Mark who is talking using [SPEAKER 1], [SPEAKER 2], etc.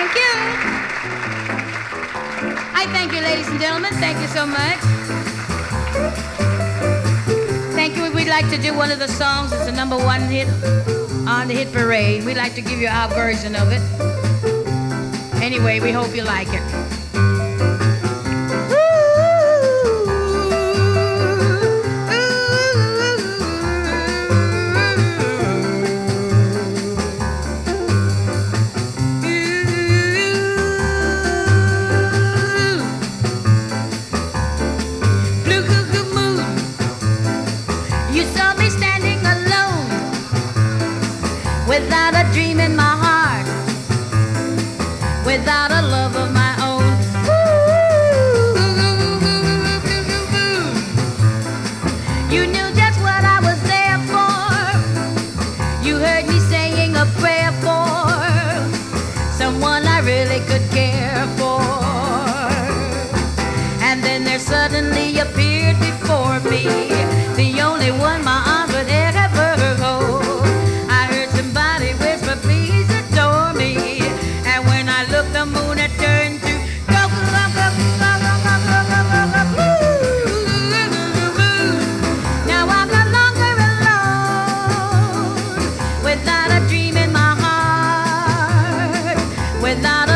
[SPEAKER 1] Thank you. I thank you, ladies and gentlemen. Thank you so much. Thank you. We'd like to do one of the songs. It's the #1 hit on the hit parade. We'd like to give you our version of it. Anyway, we hope you like it. Without a dream in my heart, without a love of my own. You knew just what I was there for. You heard me saying a prayer for someone I really could care for. And then there suddenly appeared before me the only one my arms would ever hold. Please adore me. And when I looked, the moon had turned to gold. Now I'm no longer alone, without a dream in my heart, without